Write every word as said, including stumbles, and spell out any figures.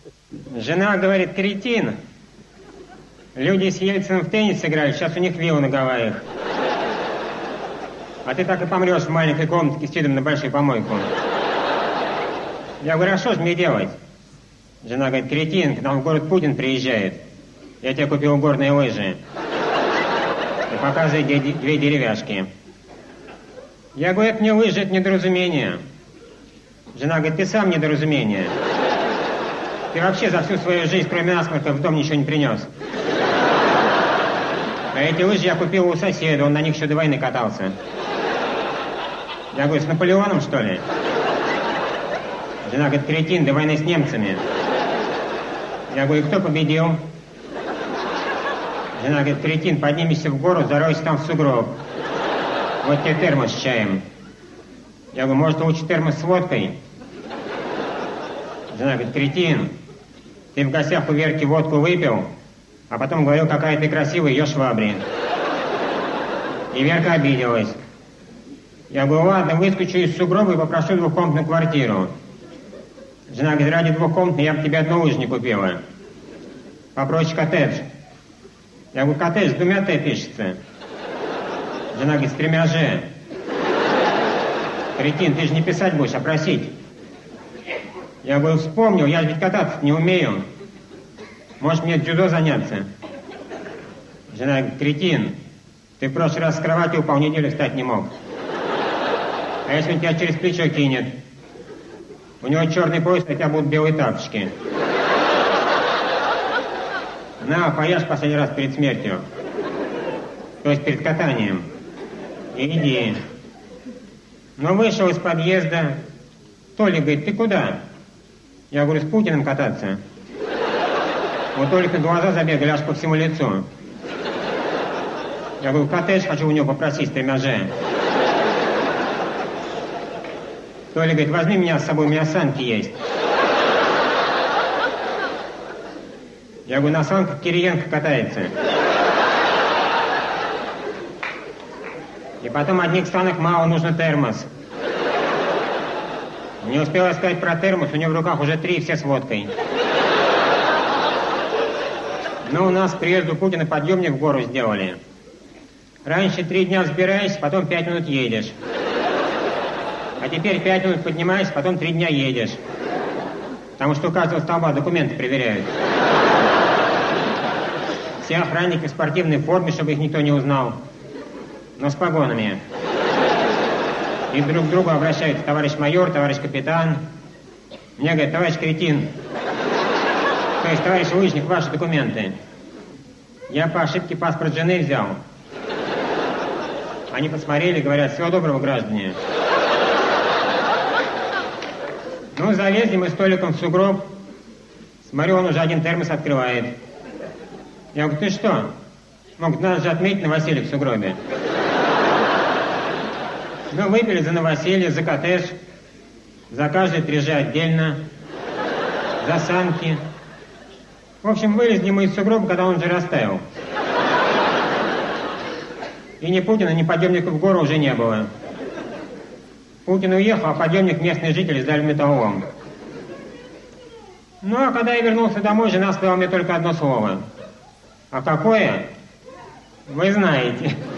Жена говорит: кретин. Люди с Ельциным в теннис играли, сейчас у них вилла на Гавайях. А ты так и помрешь в маленькой комнатке с видом на большую помойку. Я говорю: а что же мне делать? Жена говорит: кретин, к нам в город Путин приезжает. Я тебе купил горные лыжи. И показывает две деревяшки. Я говорю: это не лыжи, это недоразумение. Жена говорит: ты сам недоразумение. Ты вообще за всю свою жизнь, кроме насморка, в дом ничего не принес. А эти лыжи я купил у соседа, он на них еще до войны катался. Я говорю: с Наполеоном, что ли? Жена говорит: кретин, до войны с немцами. Я говорю: кто победил? Жена говорит: кретин, поднимешься в гору, заройся там в сугроб. Вот тебе термос с чаем. Я говорю: может, лучше термос с водкой? Жена говорит: кретин, ты в гостях у Верки водку выпил, а потом говорил: какая ты красивая, ее швабри. И Верка обиделась. Я говорю: ладно, выскочу из сугроба и попрошу двухкомнатную квартиру. Жена говорит: ради двухкомнатной я бы тебе одну лыжу не купила. Попроще коттедж. Я говорю: коттедж с двумя Т пишется. Жена говорит: с тремя Ж. Кретин, ты же не писать будешь, а просить. Я говорю: вспомнил, я ведь кататься не умею. Может, мне дзюдо заняться? Жена говорит: кретин, ты в прошлый раз с кровати упал, неделю встать не мог. А если он тебя через плечо кинет? У него черный пояс, а у тебя будут белые тапочки. На, поешь последний раз перед смертью. То есть перед катанием. И иди. Но вышел из подъезда. Толик говорит: ты куда? Я говорю: с Путиным кататься. Вот Толик на глаза забегали аж по всему лицу. Я говорю: коттедж хочу у него попросить с тремя Ж. Толик говорит: возьми меня с собой, у меня санки есть. Я говорю: на санках Кириенко катается. И потом одних санок мало, нужно термос. Не успела сказать про термос, у него в руках уже три, все с водкой. Но у нас к приезду Путина подъемник в гору сделали. Раньше три дня взбираешься, потом пять минут едешь. А теперь пять минут поднимаешься, потом три дня едешь. Потому что у каждого столба документы проверяют. Все охранники в спортивной форме, чтобы их никто не узнал. Но с погонами. И друг к другу обращаются: товарищ майор, товарищ капитан. Мне говорят: товарищ кретин. То есть, товарищ лыжник, ваши документы. Я по ошибке паспорт жены взял. Они посмотрели, говорят: всего доброго, граждане. Ну, залезли мы с Толиком в сугроб. Смотрю, он уже один термос открывает. Я говорю: ты что? Могут нас же отметить новоселье в сугробе. Ну, выпили за новоселье, за коттедж. За каждый три Ж отдельно. За санки. В общем, вылезли мы из сугроба, когда он уже растаял. И ни Путина, ни подъемника в гору уже не было. Путин уехал, а подъемник местные жители сдали металлолом. Ну, а когда я вернулся домой, жена сказала мне только одно слово. А какое? Вы знаете.